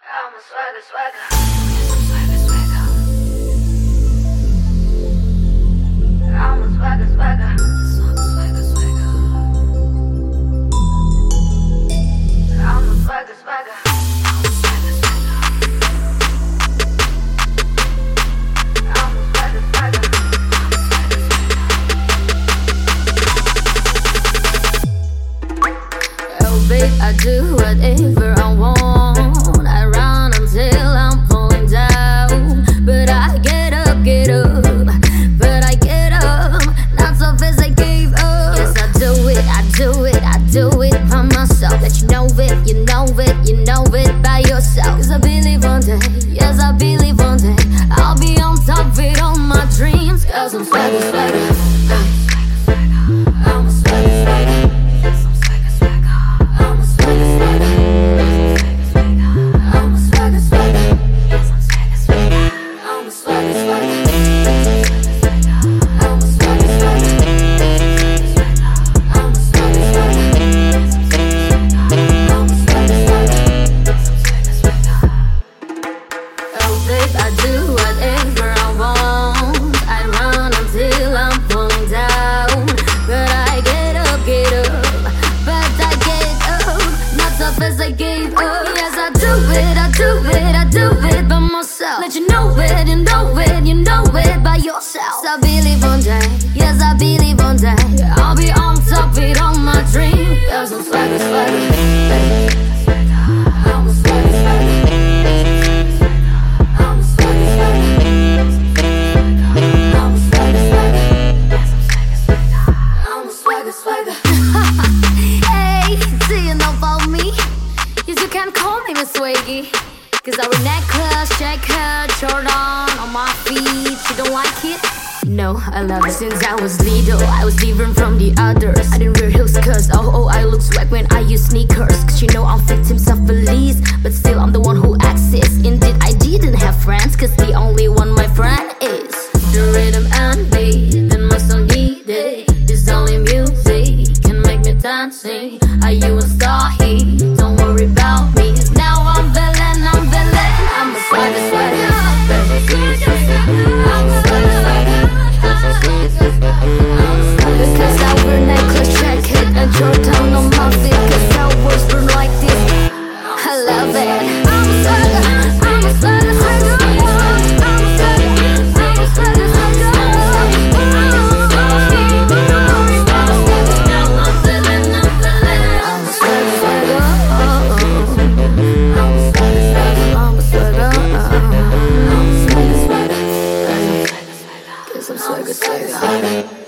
I'm a swagger, swagger. Swagger, swagger. I'm a swagger, swagger. Swagger, swagger. I'm a swagger, swagger. Babe, I do whatever I want. I run until I'm falling down. But I get up, but I get up. Not so fast I gave up. Yes, I do it by myself. Let you know it, you know it, you know it by yourself. Cause I believe one day, yes, I believe one day I'll be on top of it all my dreams. Cause I'm swagger, swagger. I'm a swagger, swagger. I do whatever I want. I run until I'm falling down. But I get up, but I get up. Not so fast I gave up. Yes, I do it by myself. Let you know it, you know it, you know it by yourself. So I believe one day, yes, I believe one day I'll be on top of it on my dream. Cause I'm swagger, swagger. I'm a swagger, swagger. Hey, do you know about me? Yes, you can call me Miss Swaggy. Cause I wear necklace, jacket, Jordan on my feet. You don't like it? No, I love it. Since I was little, I was different from the others. I didn't wear heels cause, oh, I look swag when I use sneakers. Cause you know I'm victims of police, but still I'm the one who exists. Indeed, I didn't have friends, cause the only one my friend is the rhythm and beat, and my song needed. This only music can make me dancing. Are you a star here? Don't worry about me. Now I'm villain, I'm a swagger, swagger. I'm a swagger, swagger. Because I wear necklace, jacket, and Jordan on my feet. Cause I was born like this. I love it. I'm a swagger, I'm a swagger, swagger. I'm a swagger, I'm a swagger, swagger. I'm swagger, swagger.